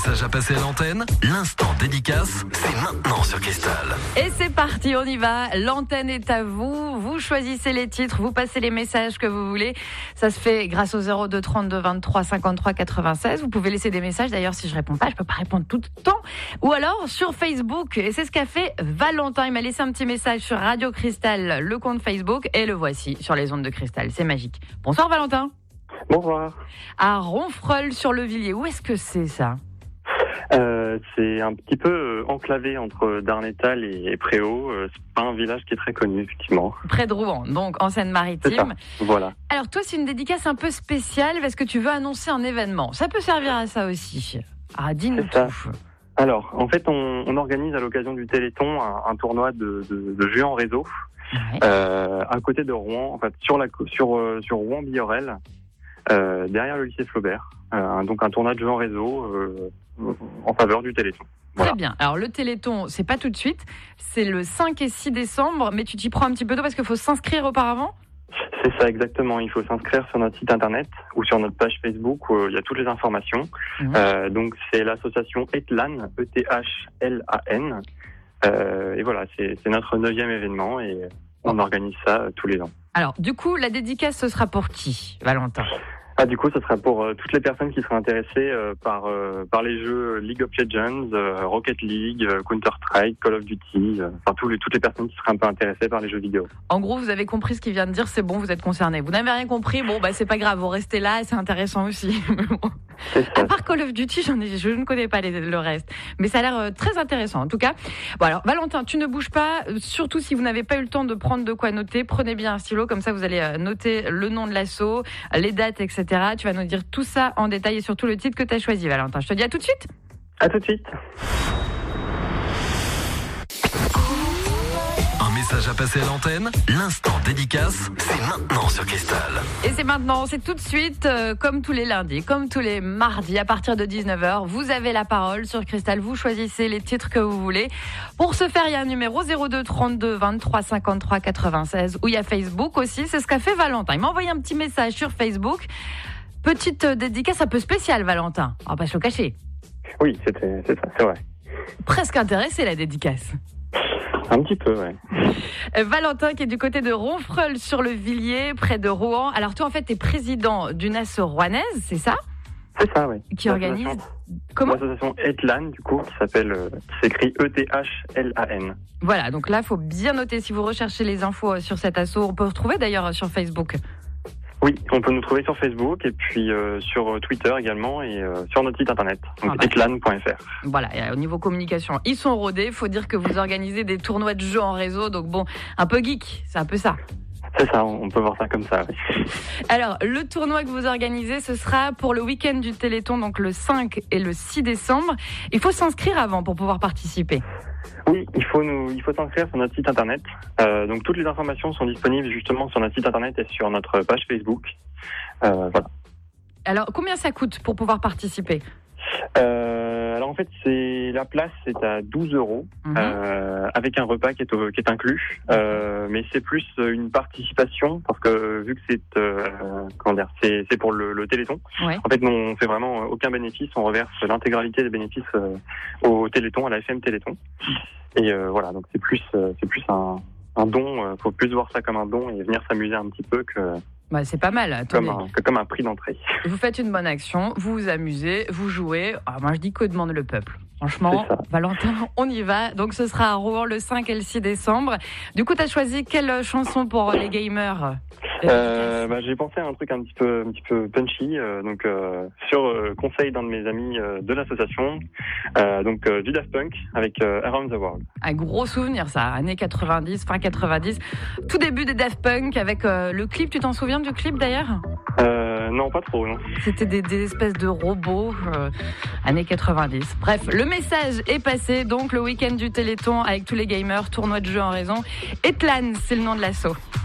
message à passer à l'antenne, l'instant dédicace, c'est maintenant sur Cristal. Et c'est parti, on y va. L'antenne est à vous. Vous choisissez les titres, vous passez les messages que vous voulez. Ça se fait grâce au 02 32 23 53 96. Vous pouvez laisser des messages. D'ailleurs, si je réponds pas, je peux pas répondre tout le temps. Ou alors sur Facebook. Et c'est ce qu'a fait Valentin. Il m'a laissé un petit message sur Radio Cristal, le compte Facebook. Et le voici sur les ondes de Cristal. C'est magique. Bonsoir Valentin. Bonsoir. À Ronfreuil-sur-le-Villiers. Où est-ce que c'est ça ? C'est un petit peu enclavé entre Darnétal et Préau. C'est pas un village qui est très connu, effectivement. Près de Rouen, donc en Seine-Maritime. C'est ça, voilà. Alors toi, c'est une dédicace un peu spéciale parce que tu veux annoncer un événement. Ça peut servir à ça aussi. Ah, dis-nous tout. Alors, en fait, on organise à l'occasion du Téléthon un tournoi de jeux en réseau. Ouais. À côté de Rouen, en fait, sur Rouen-Billorel, derrière le lycée Flaubert. Donc un tournoi de jeux en réseau en faveur du Téléthon. Voilà. Très bien. Alors le Téléthon, c'est pas tout de suite, c'est le 5 et 6 décembre, mais tu t'y prends un petit peu tôt parce qu'il faut s'inscrire auparavant ? C'est ça, exactement. Il faut s'inscrire sur notre site internet ou sur notre page Facebook où il y a toutes les informations. Donc c'est l'association ETLAN, E-T-H-L-A-N. Et voilà, c'est notre 9e événement et on organise ça tous les ans. Alors, du coup, la dédicace, ce sera pour qui, Valentin ? Du coup, ce sera pour toutes les personnes qui seraient intéressées par les jeux League of Legends, Rocket League, Counter-Strike, Call of Duty, toutes les personnes qui seraient un peu intéressées par les jeux vidéo. En gros, vous avez compris ce qu'il vient de dire, c'est bon, vous êtes concernés. Vous n'avez rien compris, c'est pas grave, vous restez là, c'est intéressant aussi. À part Call of Duty, je ne connais pas le reste. Mais ça a l'air très intéressant, en tout cas. Bon, alors, Valentin, tu ne bouges pas, surtout si vous n'avez pas eu le temps de prendre de quoi noter. Prenez bien un stylo, comme ça vous allez noter le nom de l'asso, les dates, etc. Tu vas nous dire tout ça en détail et surtout le titre que tu as choisi, Valentin. Je te dis à tout de suite. À tout de suite. Un message à passer à l'antenne, l'instant dédicace, c'est maintenant sur Cristal. Et c'est maintenant, c'est tout de suite, comme tous les lundis, comme tous les mardis, à partir de 19h, vous avez la parole sur Cristal, vous choisissez les titres que vous voulez. Pour ce faire, il y a un numéro 02 32 23 53 96, où il y a Facebook aussi, c'est ce qu'a fait Valentin. Il m'a envoyé un petit message sur Facebook. Petite dédicace un peu spéciale, Valentin. On va pas se le cacher. Oui, c'est ça, c'est vrai. Presque intéressé, la dédicace. Un petit peu, ouais. Valentin qui est du côté de Ronfreuil-sur-le-Villiers, près de Rouen. Alors toi, en fait, tu es président d'une asso rouennaise, c'est ça ? C'est ça, oui. Qui organise... Comment ? L'association ETLAN, du coup, qui s'écrit E-T-H-L-A-N. Voilà, donc là, il faut bien noter si vous recherchez les infos sur cette asso. On peut retrouver d'ailleurs sur Facebook. Oui, on peut nous trouver sur Facebook et puis sur Twitter également et sur notre site internet, donc etlan.fr. Voilà, et au niveau communication, ils sont rodés. Il faut dire que vous organisez des tournois de jeux en réseau, donc bon, un peu geek, c'est un peu ça. C'est ça, on peut voir ça comme ça, oui. Alors, le tournoi que vous organisez, ce sera pour le week-end du Téléthon, donc le 5 et le 6 décembre. Il faut s'inscrire avant pour pouvoir participer. Oui, il faut s'inscrire sur notre site internet. Donc toutes les informations sont disponibles justement sur notre site internet et sur notre page Facebook. Voilà. Alors, combien ça coûte pour pouvoir participer ? Alors en fait, la place c'est à 12 €, avec un repas qui est inclus. Mais c'est plus une participation parce que vu que c'est pour le Téléthon. Ouais. En fait, nous, on fait vraiment aucun bénéfice, on reverse l'intégralité des bénéfices au Téléthon, à la FM Téléthon. Et voilà, donc c'est plus un don. Faut plus voir ça comme un don et venir s'amuser un petit peu que. Bah, c'est pas mal. Comme un prix d'entrée. Vous faites une bonne action, vous vous amusez, vous jouez. Moi, je dis que demande le peuple. Franchement, Valentin, on y va. Donc, ce sera à Rouen le 5 et le 6 décembre. Du coup, tu as choisi quelle chanson pour les gamers ? J'ai pensé à un truc un petit peu punchy, sur conseil d'un de mes amis de l'association, du Daft Punk avec Around the World. Un gros souvenir ça, années 90, fin 90, tout début des Daft Punk avec le clip, tu t'en souviens du clip d'ailleurs ? Non, pas trop, non. C'était des espèces de robots, années 90. Bref, le message est passé, donc le week-end du Téléthon avec tous les gamers, tournoi de jeux en raison. ETLAN, c'est le nom de l'asso.